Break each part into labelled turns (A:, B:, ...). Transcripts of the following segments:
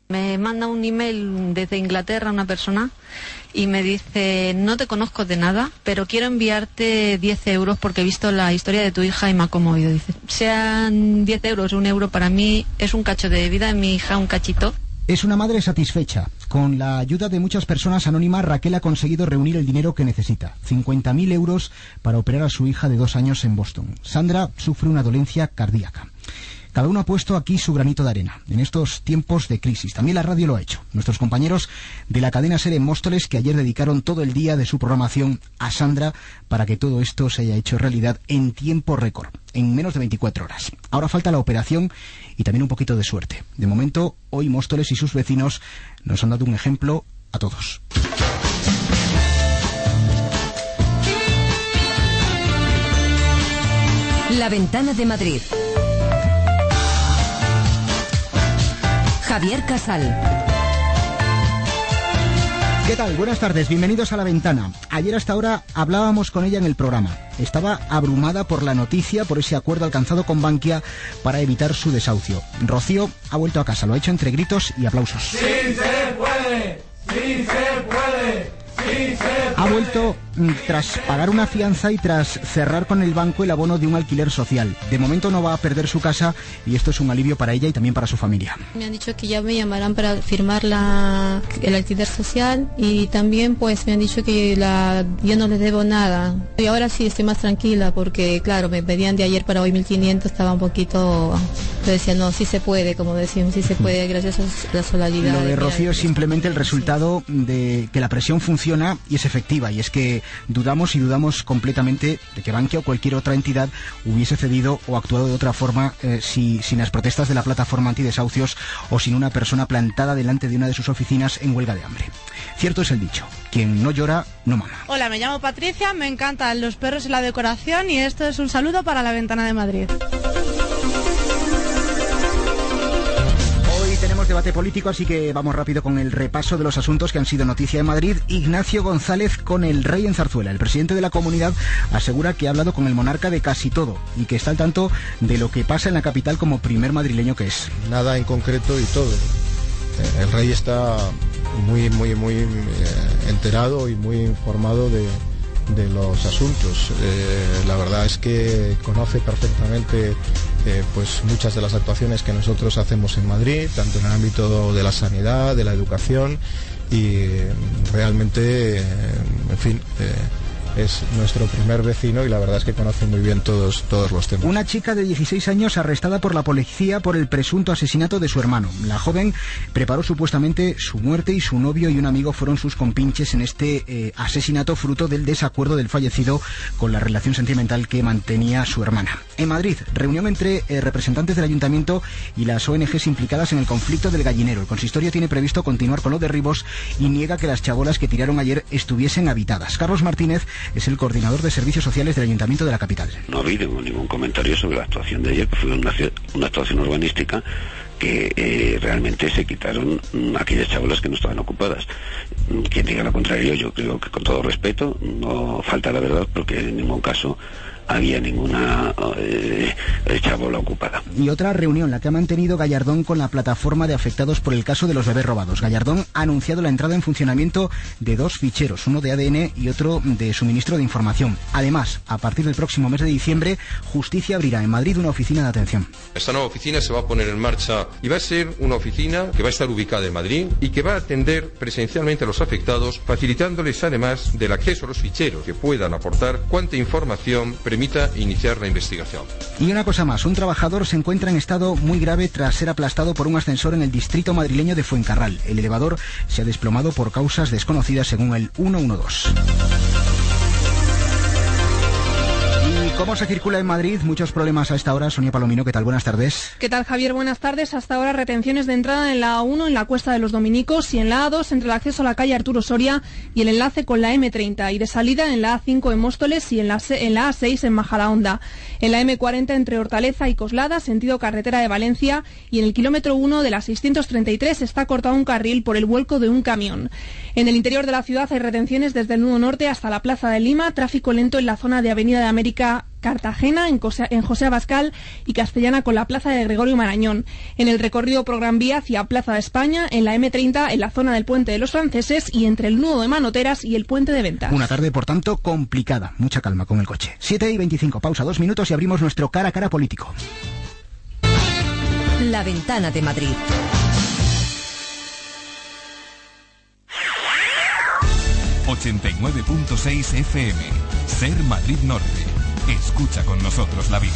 A: Me manda un email desde Inglaterra una persona y me dice: no te conozco de nada, pero quiero enviarte 10 euros porque he visto la historia de tu hija y me ha conmovido. Dice, sean 10 euros, 1 euro, para mí es un cacho de vida, mi hija un cachito.
B: Es una madre satisfecha. Con la ayuda de muchas personas anónimas, Raquel ha conseguido reunir el dinero que necesita. 50.000 euros para operar a su hija de 2 años en Boston. Sandra sufre una dolencia cardíaca. Cada uno ha puesto aquí su granito de arena en estos tiempos de crisis. También la radio lo ha hecho. Nuestros compañeros de la cadena SER en Móstoles, que ayer dedicaron todo el día de su programación a Sandra para que todo esto se haya hecho realidad en tiempo récord, en menos de 24 horas. Ahora falta la operación y también un poquito de suerte. De momento, hoy Móstoles y sus vecinos nos han dado un ejemplo a todos.
C: La Ventana de Madrid. Javier Casal.
B: ¿Qué tal? Buenas tardes, bienvenidos a La Ventana. Ayer hasta ahora hablábamos con ella en el programa. Estaba abrumada por la noticia, por ese acuerdo alcanzado con Bankia para evitar su desahucio. Rocío ha vuelto a casa, lo ha hecho entre gritos y aplausos.
D: ¡Sí se puede! ¡Sí se puede!
B: Ha vuelto tras pagar una fianza y tras cerrar con el banco el abono de un alquiler social. De momento no va a perder su casa y esto es un alivio para ella y también para su familia.
E: Me han dicho que ya me llamarán para firmar el alquiler social y también pues me han dicho que yo no les debo nada. Y ahora sí estoy más tranquila porque claro, me pedían de ayer para hoy 1.500, estaba un poquito... Yo decía, no, sí se puede, como decimos, sí se puede gracias a la solidaridad.
B: Lo de Rocío es simplemente el resultado de que la presión funciona y es efectiva, y es que dudamos completamente de que Bankia o cualquier otra entidad hubiese cedido o actuado de otra forma sin las protestas de la plataforma antidesahucios o sin una persona plantada delante de una de sus oficinas en huelga de hambre. Cierto es el dicho, quien no llora no mama.
F: Hola, me llamo Patricia, me encantan los perros y la decoración y esto es un saludo para La Ventana de Madrid.
B: Tenemos debate político, así que vamos rápido con el repaso de los asuntos que han sido noticia en Madrid. Ignacio González con el rey en Zarzuela. El presidente de la comunidad asegura que ha hablado con el monarca de casi todo y que está al tanto de lo que pasa en la capital como primer madrileño que es.
G: Nada en concreto y todo. El rey está muy enterado y muy informado de los asuntos. La verdad es que conoce perfectamente pues muchas de las actuaciones que nosotros hacemos en Madrid, tanto en el ámbito de la sanidad, de la educación y realmente, en fin, es nuestro primer vecino y la verdad es que conoce muy bien todos los temas.
B: Una chica de 16 años arrestada por la policía por el presunto asesinato de su hermano. La joven preparó supuestamente su muerte y su novio y un amigo fueron sus compinches en este asesinato fruto del desacuerdo del fallecido con la relación sentimental que mantenía su hermana. En Madrid, reunión entre representantes del ayuntamiento y las ONGs implicadas en el conflicto del gallinero. El consistorio tiene previsto continuar con los derribos y niega que las chabolas que tiraron ayer estuviesen habitadas. Carlos Martínez es el coordinador de servicios sociales del Ayuntamiento de la capital.
H: No ha habido ningún comentario sobre la actuación de ayer, que fue una actuación urbanística que realmente se quitaron aquellas chabolas que no estaban ocupadas. Quien diga lo contrario, yo creo que con todo respeto, no falta la verdad, porque en ningún caso había ninguna chabola ocupada.
B: Y otra reunión, la que ha mantenido Gallardón con la plataforma de afectados por el caso de los bebés robados. Gallardón ha anunciado la entrada en funcionamiento de 2 ficheros, uno de ADN y otro de suministro de información. Además, a partir del próximo mes de diciembre, Justicia abrirá en Madrid una oficina de atención.
I: Esta nueva oficina se va a poner en marcha y va a ser una oficina que va a estar ubicada en Madrid y que va a atender presencialmente a los afectados, facilitándoles además del acceso a los ficheros que puedan aportar cuanta información permita iniciar la investigación.
B: Y una cosa más, un trabajador se encuentra en estado muy grave tras ser aplastado por un ascensor en el distrito madrileño de Fuencarral. El elevador se ha desplomado por causas desconocidas según el 112. ¿Cómo se circula en Madrid? Muchos problemas a esta hora. Sonia Palomino, ¿qué tal? Buenas tardes.
F: ¿Qué tal, Javier? Buenas tardes. Hasta ahora retenciones de entrada en la A1 en la Cuesta de los Dominicos y en la A2 entre el acceso a la calle Arturo Soria y el enlace con la M30 y de salida en la A5 en Móstoles y en la A6 en Majadahonda. En la M40 entre Hortaleza y Coslada, sentido carretera de Valencia, y en el kilómetro 1 de la 633 está cortado un carril por el vuelco de un camión. En el interior de la ciudad hay retenciones desde el nudo norte hasta la Plaza de Lima, tráfico lento en la zona de Avenida de América Cartagena, en José Abascal y Castellana con la plaza de Gregorio Marañón. En el recorrido por Gran Vía hacia Plaza de España, en la M30, en la zona del Puente de los Franceses y entre el nudo de Manoteras y el Puente de Ventas.
B: Una tarde, por tanto, complicada. Mucha calma con el coche. 7:25, pausa 2 minutos y abrimos nuestro cara a cara político.
C: La Ventana de Madrid.
J: ...89.6 FM... Ser Madrid Norte. Escucha con nosotros la vida.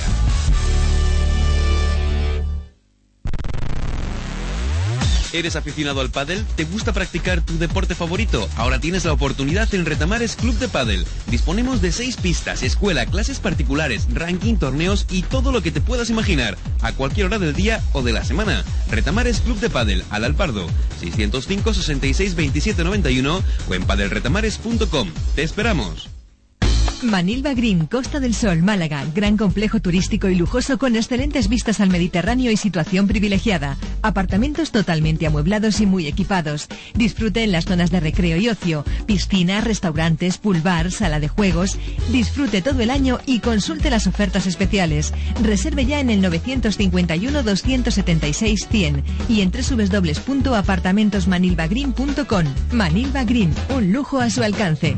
K: ¿Eres aficionado al pádel? ¿Te gusta practicar tu deporte favorito? Ahora tienes la oportunidad en Retamares Club de Pádel. Disponemos de 6 pistas, escuela, clases particulares, ranking, torneos y todo lo que te puedas imaginar, a cualquier hora del día o de la semana. Retamares Club de Pádel, al Alpardo, 605 66 27 91 o en padelretamares.com. ¡Te esperamos!
L: Manilva Green, Costa del Sol, Málaga. Gran complejo turístico y lujoso con excelentes vistas al Mediterráneo y situación privilegiada. Apartamentos totalmente amueblados y muy equipados. Disfrute en las zonas de recreo y ocio. Piscinas, restaurantes, pool bar, sala de juegos. Disfrute todo el año y consulte las ofertas especiales. Reserve ya en el 951 276 100 y en www.apartamentosmanilvagreen.com. Manilva Green, un lujo a su alcance.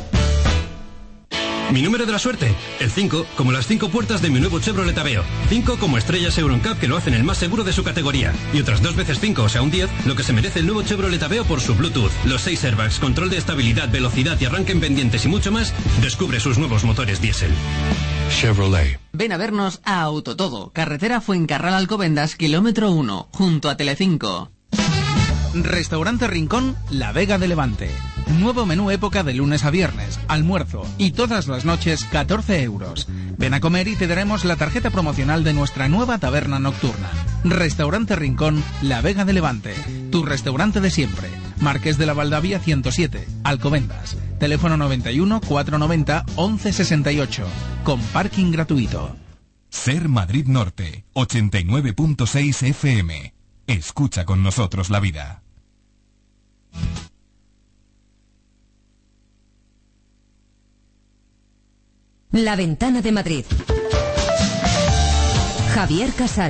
M: Mi número de la suerte, el 5, como las 5 puertas de mi nuevo Chevrolet Aveo. 5 como estrellas Euroncap que lo hacen el más seguro de su categoría. Y otras 2 veces 5, o sea un 10, lo que se merece el nuevo Chevrolet Aveo por su Bluetooth, los 6 airbags, control de estabilidad, velocidad y arranque en pendientes y mucho más. Descubre sus nuevos motores diésel.
N: Chevrolet. Ven a vernos a Autotodo, carretera Fuencarral Alcobendas, kilómetro 1, junto a Telecinco.
O: Restaurante Rincón, La Vega de Levante. Nuevo menú época de lunes a viernes, almuerzo y todas las noches 14 euros. Ven a comer y te daremos la tarjeta promocional de nuestra nueva taberna nocturna. Restaurante Rincón, La Vega de Levante. Tu restaurante de siempre. Marqués de la Valdavia 107, Alcobendas. Teléfono 91 490 1168. Con parking gratuito.
J: Ser Madrid Norte, 89.6 FM. Escucha con nosotros la vida.
C: La Ventana de Madrid. Javier Casal.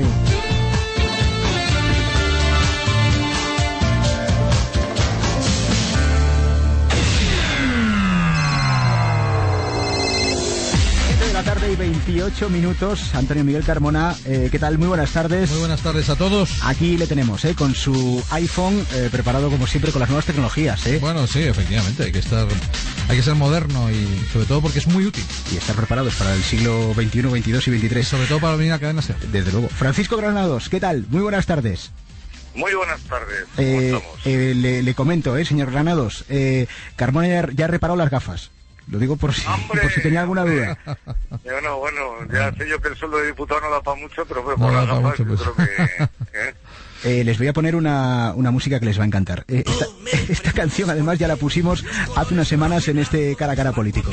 B: La tarde y 28 minutos. Antonio Miguel Carmona, ¿qué tal? Muy buenas tardes.
P: Muy buenas tardes a todos.
B: Aquí le tenemos, con su iPhone preparado como siempre con las nuevas tecnologías.
P: Bueno, sí, efectivamente, hay que ser moderno y sobre todo porque es muy útil.
B: Y estar preparados para el siglo XXI, XXII y XXIII.
P: Y sobre todo para venir a Cadena SER.
B: Desde luego. Francisco Granados, ¿qué tal? Muy buenas tardes.
Q: Muy buenas tardes. ¿Cómo estamos?
B: Le comento, señor Granados, Carmona ya reparó las gafas. Lo digo por si tenía alguna duda.
Q: Bueno, ya sé yo que el sueldo de diputado no da para mucho, pero por las gafas yo creo que...
B: Les voy a poner una música que les va a encantar. Esta canción además ya la pusimos hace unas semanas en este Cara a Cara político.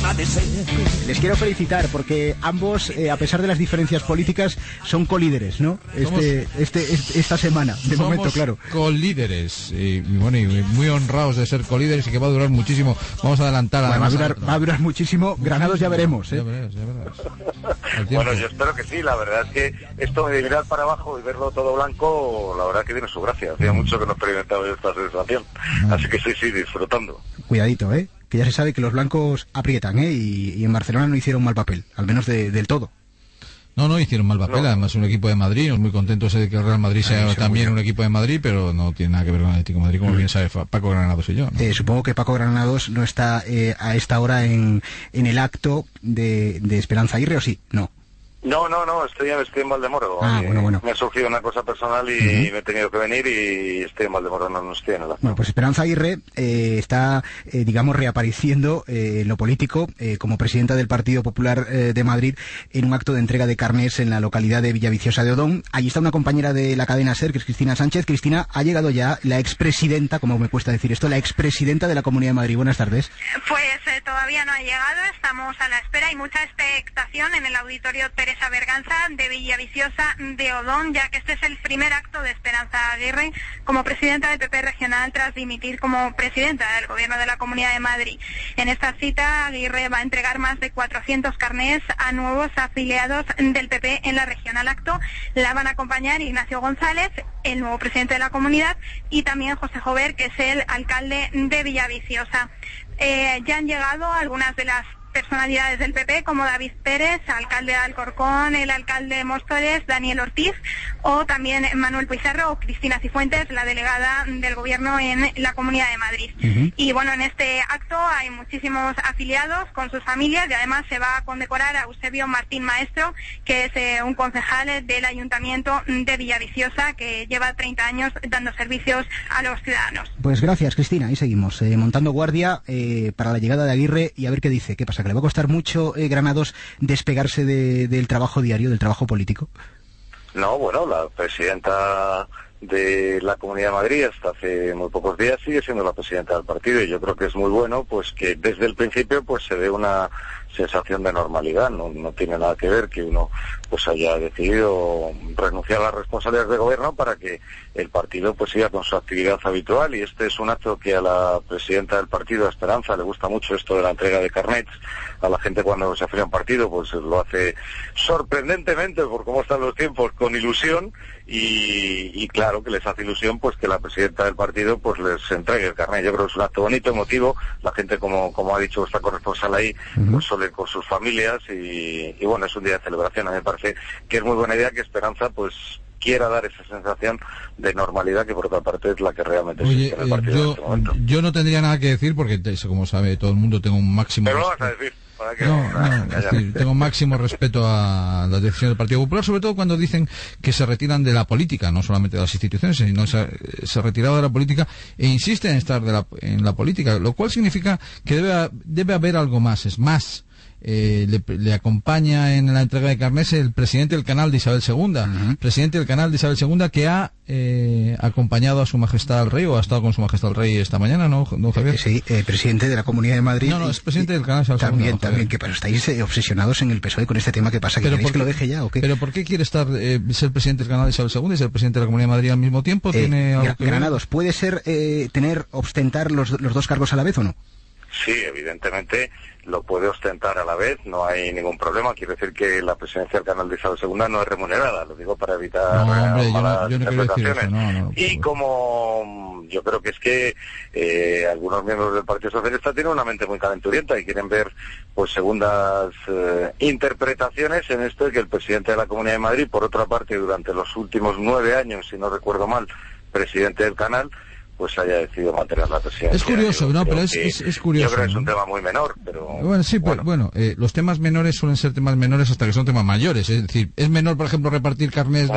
B: Les quiero felicitar porque ambos, a pesar de las diferencias políticas, son colíderes, ¿no? Esta semana, de momento, claro.
P: Colíderes, y muy honrados de ser colíderes y que va a durar muchísimo. Vamos a adelantar
B: va a durar muchísimo. Granados ya veremos.
P: Ya verás.
Q: Bueno, yo espero que sí. La verdad es que esto de mirar para abajo y verlo todo blanco, la verdad que tiene su gracia. Hacía mucho que no experimentaba yo esta sensación. Así que sí, disfrutando.
B: Cuidadito, que ya se sabe que los blancos aprietan, y en Barcelona no hicieron mal papel, al menos del todo.
P: No hicieron mal papel, además un equipo de Madrid, muy contentos de que el Real Madrid sea también un equipo de Madrid, pero no tiene nada que ver con el Atlético de Madrid, como bien sabe Paco Granados y yo, ¿no?
B: Supongo que Paco Granados no está a esta hora en el acto de Esperanza Aguirre, ¿o sí? No.
Q: No, estoy en Valdemoro.
B: Bueno.
Q: Me ha surgido una cosa personal y me he tenido que venir y estoy en Valdemoro, no estoy en el acto.
B: Bueno, pues Esperanza Aguirre está, digamos, reapareciendo en lo político como presidenta del Partido Popular de Madrid en un acto de entrega de carnés en la localidad de Villaviciosa de Odón. Allí está una compañera de la cadena SER, que es Cristina Sánchez. Cristina, ha llegado ya la expresidenta, como me cuesta decir esto, la expresidenta de la Comunidad de Madrid. Buenas tardes.
R: Pues todavía no ha llegado, estamos a la espera, hay mucha expectación en el auditorio Pérez Teresa Berganza de Villaviciosa de Odón, ya que este es el primer acto de Esperanza Aguirre como presidenta del PP regional tras dimitir como presidenta del Gobierno de la Comunidad de Madrid. En esta cita, Aguirre va a entregar más de 400 carnés a nuevos afiliados del PP en la región. Al acto la van a acompañar Ignacio González, el nuevo presidente de la comunidad, y también José Jover, que es el alcalde de Villaviciosa. Ya han llegado algunas de las personalidades del PP, como David Pérez, alcalde de Alcorcón, el alcalde de Móstoles, Daniel Ortiz, o también Manuel Pizarro o Cristina Cifuentes, la delegada del Gobierno en la Comunidad de Madrid. Y bueno, en este acto hay muchísimos afiliados con sus familias, y además se va a condecorar a Eusebio Martín Maestro, que es un concejal del Ayuntamiento de Villaviciosa, que lleva 30 años dando servicios a los ciudadanos.
B: Pues gracias, Cristina. Ahí seguimos, montando guardia para la llegada de Aguirre, y a ver qué dice. ¿Qué pasa? ¿Que le va a costar mucho, Granados, despegarse del trabajo diario, del trabajo político?
Q: No, bueno, la presidenta de la Comunidad de Madrid hasta hace muy pocos días sigue siendo la presidenta del partido, y yo creo que es muy bueno pues que desde el principio pues se dé una sensación de normalidad. No tiene nada que ver que uno pues haya decidido renunciar a las responsabilidades de gobierno para que el partido pues siga con su actividad habitual, y este es un acto que a la presidenta del partido, a Esperanza, le gusta mucho esto de la entrega de carnets a la gente cuando se afilia a un partido, pues lo hace sorprendentemente, por cómo están los tiempos, con ilusión, y claro que les hace ilusión pues que la presidenta del partido pues les entregue el carnet. Yo creo que es un acto bonito, emotivo. La gente, como ha dicho esta corresponsal ahí, pues suele con sus familias, y bueno, es un día de celebración. A mí me parece que es muy buena idea que Esperanza pues quiera dar esa sensación de normalidad, que por otra parte es la que realmente existe en el partido en este momento.
P: Yo no tendría nada que decir porque, como sabe todo el mundo, tengo un máximo...
Q: Pero lo vas a decir.
P: Tengo máximo respeto a la decisión del Partido Popular, sobre todo cuando dicen que se retiran de la política, no solamente de las instituciones, sino se retiraba de la política e insisten en estar en la política, lo cual significa que debe haber algo más. Es más, le acompaña en la entrega de carnés el presidente del canal de Isabel II, presidente del canal de Isabel II, que ha acompañado a su majestad el rey, o ha estado con su majestad el rey esta mañana, ¿no, Javier?
B: Sí, presidente de la Comunidad de Madrid.
P: No, es presidente del canal de Isabel II.
B: También, pero estáis obsesionados en el PSOE con este tema. ¿Qué pasa? ¿Que queréis que lo deje ya o qué?
P: ¿Pero por qué quiere ser presidente del canal de Isabel II y ser presidente de la Comunidad de Madrid al mismo tiempo? ¿Tiene algo que
B: Granados, ¿puede ser ostentar los dos cargos a la vez o no?
Q: Sí, evidentemente lo puede ostentar a la vez, no hay ningún problema. Quiero decir que la presidencia del canal de Isabel II no es remunerada, lo digo para evitar malas interpretaciones. Y como yo creo que es que algunos miembros del Partido Socialista tienen una mente muy calenturienta y quieren ver pues segundas interpretaciones en esto de que el presidente de la Comunidad de Madrid, por otra parte, durante los últimos 9 años, si no recuerdo mal, presidente del canal, pues haya decidido mantener la presidencia.
P: Es curioso, ¿no? Pero es curioso.
Q: Yo creo que es un tema muy menor, pero...
P: Bueno, sí, bueno, los temas menores suelen ser temas menores hasta que son temas mayores. Es decir, es menor, por ejemplo, repartir carnés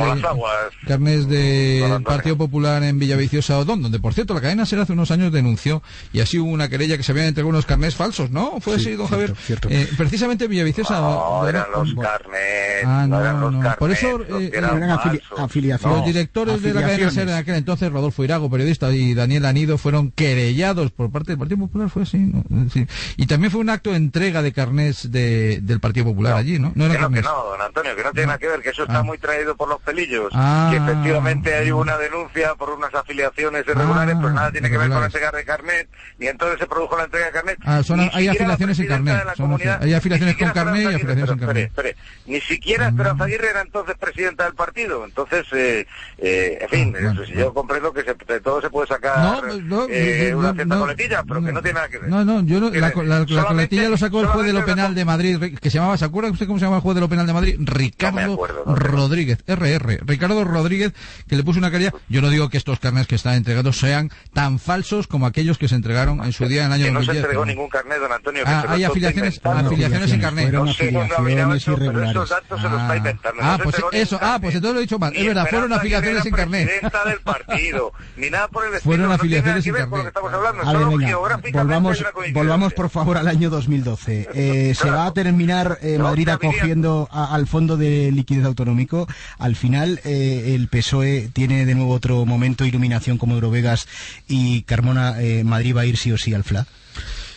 P: del Partido Popular en Villaviciosa Odón, donde, por cierto, la cadena SER hace unos años denunció, y así hubo una querella que se habían entregado unos carnés falsos, ¿no? ¿Fue así, don Javier?
B: Cierto.
P: Precisamente Villaviciosa...
Q: No, eran los carnés, no eran los carnés.
P: Por eso
Q: eran
B: afiliaciones.
P: Los directores de la cadena SER en aquel entonces, Rodolfo Irago, periodista, y Daniel Anido, fueron querellados por parte del Partido Popular. Fue así, ¿no? Sí. Y también fue un acto de entrega de carnés del Partido Popular allí, ¿no?
Q: No, don Antonio, que no tiene nada que ver, que eso está muy traído por los pelillos, que efectivamente hay una denuncia por unas afiliaciones irregulares, pero nada tiene que ver con la entrega de carnet, y entonces se produjo la entrega de carnet.
P: Hay afiliaciones sin carnet. Hay afiliaciones con carnet y afiliaciones sin carnet.
Q: Espere. Ni siquiera Esperanza Aguirre era entonces presidenta del partido. Entonces, en fin, yo comprendo que de todo se puede sacar una cierta coletilla, pero que no tiene nada que ver.
P: La coletilla lo sacó el juez de lo penal de Madrid, que se llamaba, ¿se acuerda usted cómo se llama el juez de lo penal de Madrid? Ricardo Rodríguez, Ricardo Rodríguez, que le puso una querella. Yo no digo que estos carnets que están entregados sean tan falsos como aquellos que se entregaron en su día en el año 2010.
Q: No se entregó ningún carnet, don Antonio.
P: Hay afiliaciones sin carnet.
B: Fueron afiliaciones irregulares.
Q: Esos datos se los está inventando.
P: Pues entonces lo he dicho mal. Es verdad, fueron afiliaciones sin carnet.
Q: Presidenta del partido, ni nada por el estilo.
P: Fueron afiliaciones sin carnet.
B: Volvamos por favor al año 2012. Se va a terminar Madrid acogiendo al Fondo de Liquidez Autonómico. Al final el PSOE tiene de nuevo otro momento, iluminación como Eurovegas, y Carmona, Madrid va a ir sí o sí al FLA.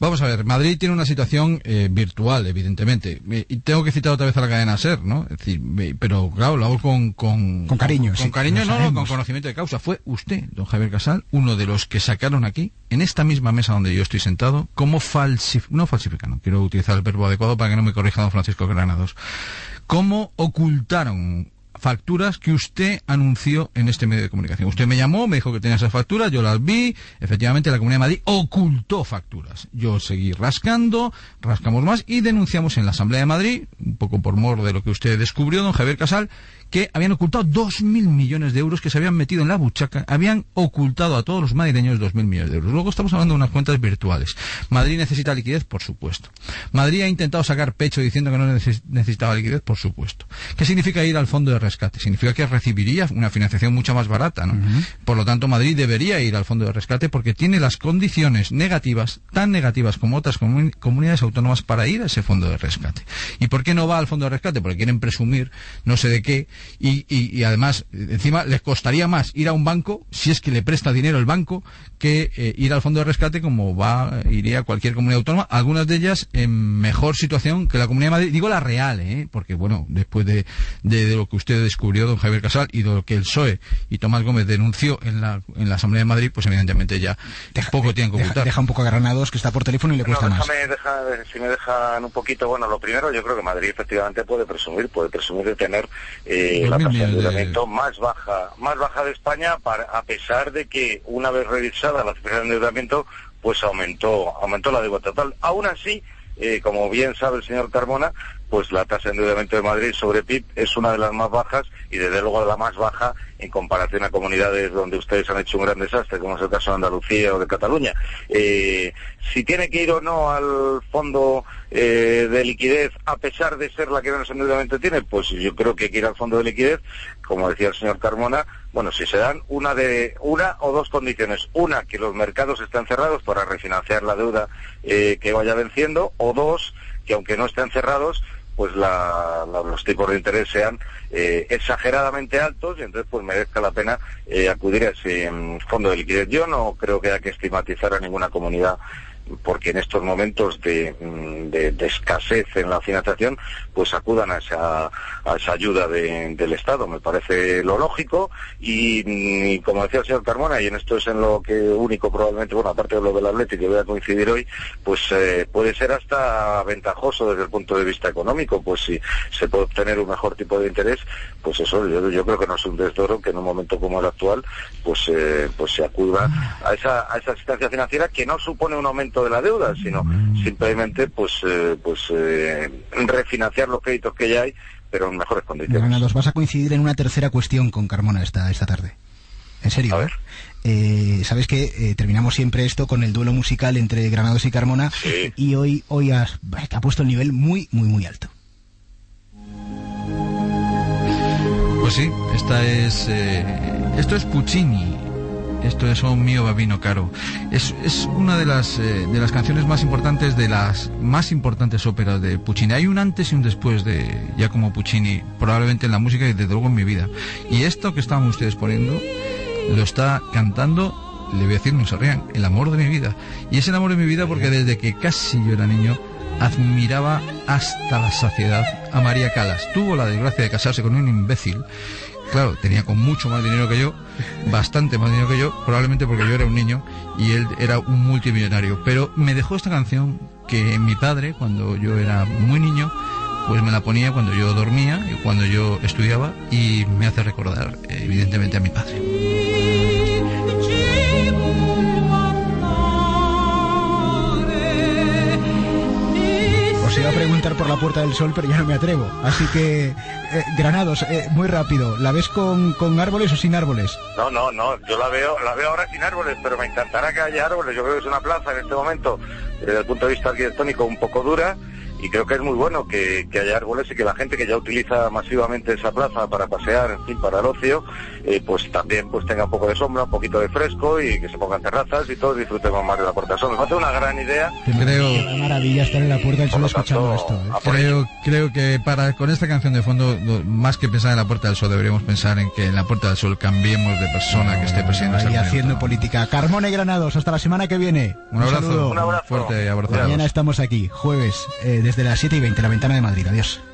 P: Vamos a ver, Madrid tiene una situación virtual, evidentemente. Y tengo que citar otra vez a la cadena SER, ¿no? Es decir, pero claro, lo hago con
B: cariño.
P: Con cariño, no, con conocimiento de causa. Fue usted, don Javier Casal, uno de los que sacaron aquí, en esta misma mesa donde yo estoy sentado, como no quiero utilizar el verbo adecuado para que no me corrija don Francisco Granados, cómo ocultaron facturas que usted anunció en este medio de comunicación. Usted me llamó, me dijo que tenía esas facturas, yo las vi, efectivamente la Comunidad de Madrid ocultó facturas. Yo seguí rascamos más y denunciamos en la Asamblea de Madrid, un poco por mor de lo que usted descubrió, don Javier Casal, que habían ocultado 2.000 millones de euros que se habían metido en la buchaca, habían ocultado a todos los madrileños 2.000 millones de euros. Luego estamos hablando de unas cuentas virtuales. Madrid necesita liquidez, por supuesto. Madrid ha intentado sacar pecho diciendo que no necesitaba liquidez, por supuesto. ¿Qué significa ir al fondo de rescate? Significa que recibiría una financiación mucho más barata, ¿no? Por lo tanto, Madrid debería ir al fondo de rescate porque tiene las condiciones negativas, tan negativas como otras comunidades autónomas, para ir a ese fondo de rescate. ¿Y por qué no va al fondo de rescate? Porque quieren presumir no sé de qué. Y además, encima, les costaría más ir a un banco, si es que le presta dinero el banco, que ir al fondo de rescate como iría cualquier comunidad autónoma, algunas de ellas en mejor situación que la Comunidad de Madrid. Digo la real, porque bueno, después de lo que usted descubrió, don Javier Casal, y de lo que el PSOE y Tomás Gómez denunció en la Asamblea de Madrid, pues evidentemente ya poco tienen que ocultar.
B: Deja un poco a Granados, que está por teléfono y le cuesta más.
Q: Si me dejan un poquito, bueno, lo primero, yo creo que Madrid efectivamente puede presumir de tener la tasa de endeudamiento más baja de España, a pesar de que una vez revisada la cifra de endeudamiento, pues aumentó la deuda total. Aún así, como bien sabe el señor Carmona, pues la tasa de endeudamiento de Madrid sobre PIB es una de las más bajas y desde luego la más baja en comparación a comunidades donde ustedes han hecho un gran desastre, como es el caso de Andalucía o de Cataluña. Si tiene que ir o no al fondo de liquidez, a pesar de ser la que menos endeudamiento tiene, pues yo creo que hay que ir al fondo de liquidez, como decía el señor Carmona. Bueno, si se dan una o dos condiciones: una, que los mercados estén cerrados para refinanciar la deuda que vaya venciendo, o dos, que aunque no estén cerrados, pues los tipos de interés sean exageradamente altos y entonces pues merezca la pena acudir a ese fondo de liquidez. Yo no creo que haya que estigmatizar a ninguna comunidad, porque en estos momentos de escasez en la financiación, pues acudan a esa ayuda del Estado. Me parece lo lógico y como decía el señor Carmona, y en esto es en lo que único probablemente, bueno, aparte de lo del Atlético que voy a coincidir hoy, pues puede ser hasta ventajoso desde el punto de vista económico, pues si se puede obtener un mejor tipo de interés, pues eso yo creo que no es un desdoro que en un momento como el actual pues se acuda a esa asistencia financiera, que no supone un aumento de la deuda, sino simplemente refinanciar los créditos que ya hay, pero en mejores condiciones.
B: Granados, vas a coincidir en una tercera cuestión con Carmona esta tarde. En serio, sabes que terminamos siempre esto con el duelo musical entre Granados y Carmona, sí. Y hoy te ha puesto el nivel muy, muy, muy alto.
P: Pues sí, esto es Puccini. Esto es Un mio bambino caro. Es una de las canciones más importantes, de las más importantes óperas de Puccini. Hay un antes y un después de Giacomo Puccini, probablemente en la música y desde luego en mi vida. Y esto que estaban ustedes poniendo lo está cantando, le voy a decir, no se rían, el amor de mi vida. Y es el amor de mi vida porque desde que casi yo era niño admiraba hasta la saciedad a María Callas. Tuvo la desgracia de casarse con un imbécil. Claro, tenía con mucho más dinero que yo, bastante más dinero que yo, probablemente porque yo era un niño y él era un multimillonario. Pero me dejó esta canción que mi padre, cuando yo era muy niño, pues me la ponía cuando yo dormía y cuando yo estudiaba, y me hace recordar, evidentemente, a mi padre.
B: Os iba a preguntar por la Puerta del Sol, pero ya no me atrevo. Así que, Granados, muy rápido, ¿la ves con árboles o sin árboles?
Q: No, yo la veo ahora sin árboles, pero me encantará que haya árboles. Yo creo que es una plaza en este momento, desde el punto de vista arquitectónico, un poco dura, y creo que es muy bueno que haya árboles y que la gente que ya utiliza masivamente esa plaza para pasear, en fin, para el ocio, pues también pues tenga un poco de sombra, un poquito de fresco y que se pongan terrazas y todos disfrutemos más de la Puerta del Sol. Me parece una gran idea.
B: Creo qué maravilla estar en la Puerta del Sol escuchando esto.
P: Creo que con esta canción de fondo, más que pensar en la Puerta del Sol, deberíamos pensar en que en la Puerta del Sol cambiemos de persona que esté presidiendo esta comunidad.
B: Haciendo política. Carmona y Granados, hasta la semana que viene.
P: Un abrazo.
Q: Un abrazo.
P: Fuerte abrazo.
B: Mañana estamos aquí, jueves, desde las 7:20, La Ventana de Madrid. Adiós.